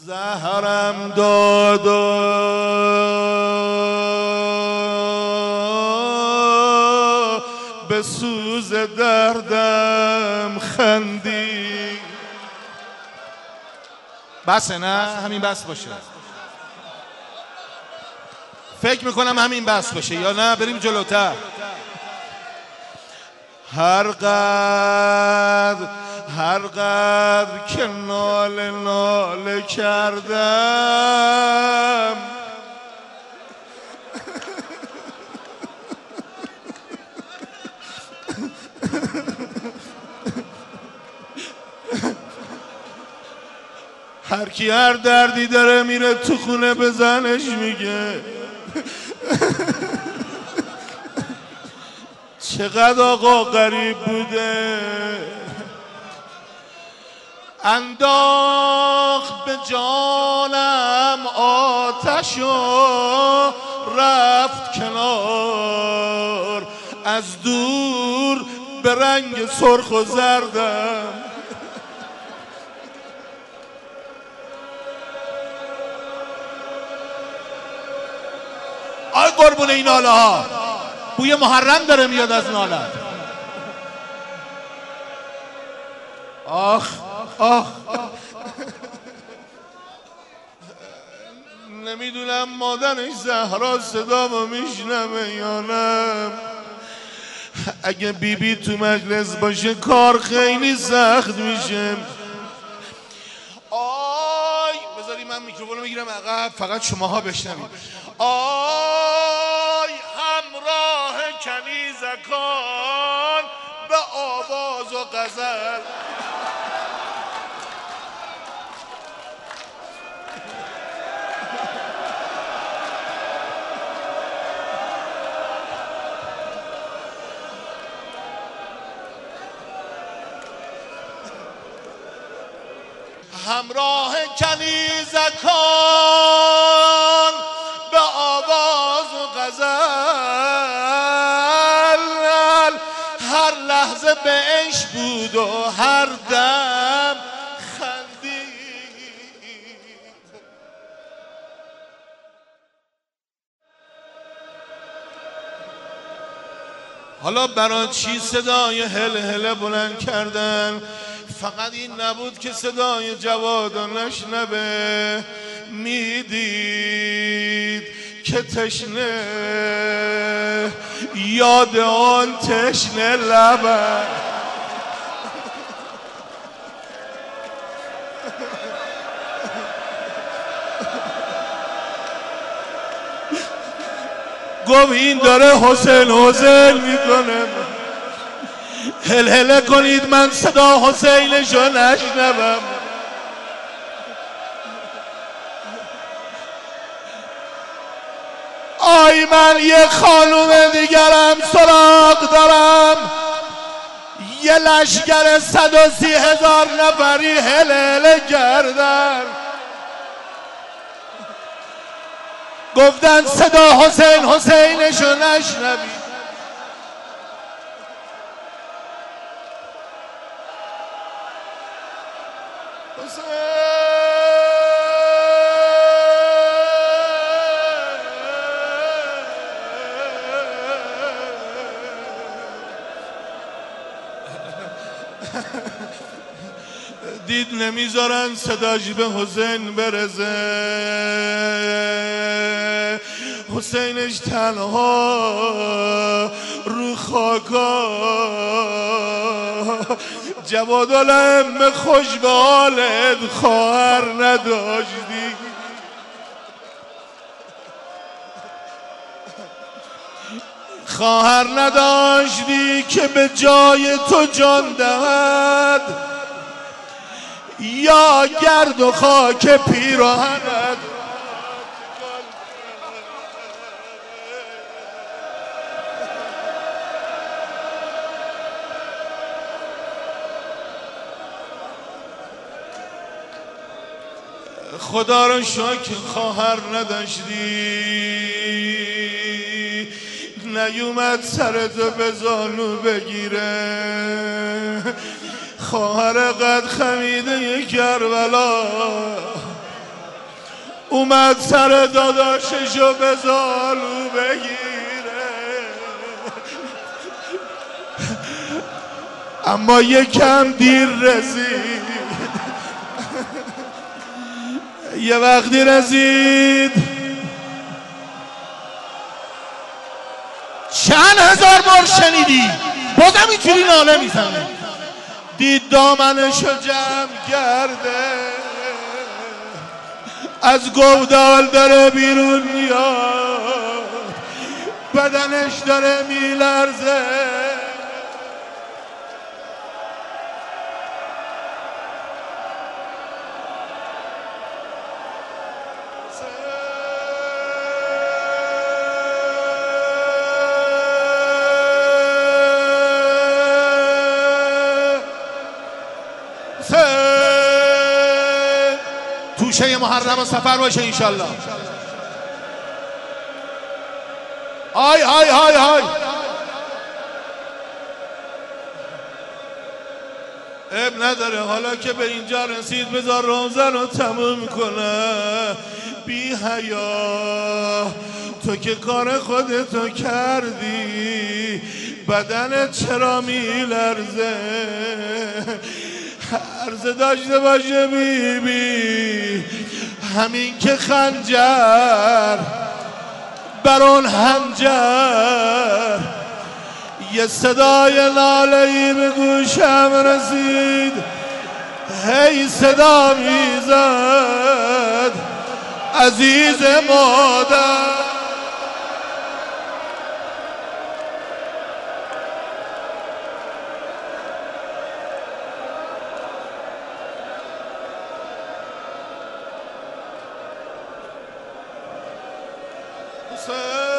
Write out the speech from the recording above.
زهرم داد و به سوز دردم خندی. بسه نه؟ همین بس باشه. فکر میکنم همین بس باشه یا نه بریم جلوتر. هر قدر که ناله کردم هر کی هر دردی داره میره تو خونه به زنش میگه چقدر آقا غریب بوده، انداخت به جانم آتش و رفت کنار، از دور به رنگ سرخ و زردم. آی قربون این ناله ها، بوی محرم داره میاد از ناله. آخ آخ نمیدونم مادرش زهرا صدامو میشنوه یا نه. اگه بیبی تو مجلس باشه کار خیلی سخت میشه. آی بذاری من میکروفونو میگیرم عقب فقط شماها بشنوید. آی همراه کنیزکان به آواز و غزل، همراه کنیزکان به آواز و غزل، هر لحظه به عشق بود و هر دم خندید. حالا برای چی صدای هل هل بلند کردن؟ فقط این نبود که صدای جواد و نشنبه، میدید که تشنه یاد آن تشنه لبن. گفت این داره حسین میکنه، هل هله کنید من صدا حسینشو نشنوم. آی من یه خانوم دیگرم سراغ دارم، یه لشگر 130,000 نفری هل هله کردن، گفتن صدا حسینشو نشنوید. دید نمیذارن صداش به حسین برسه، حسینش تنها رو خاکا، جوادالم خوش به حالت خواهر نداشتی، خواهر نداشتی که به جای تو جان دهد، یا گرد و خاک پیراهنت. خدا رو شکر خواهر نداشتی، نیومد سرتو به زانو بگیره، خواهر قد خمیده کربلا اومد سر داداششو به زالو بگیره، اما یکم دیر رسید. یه وقتی رسید چند هزار بار شنیدی بازم اینجوری ناله میزنه، دید دامنشو جمع کرده از گودال داره بیرون میاد، بدنش داره میلرزه. توشه محرم و سفر باشه انشالله. های های های های اب نداره، حالا که به اینجا رسید بذار روزن رو تموم کنه. بی حیا تو که کار خودتو کردی، بدنت چرا میلرزه؟ عرض داشته باشه بی بی، همین که خنجر بر اون حنجر، یه صدای ناله‌ای به گوشم رسید، هی صدا میزد عزیز مادر. Say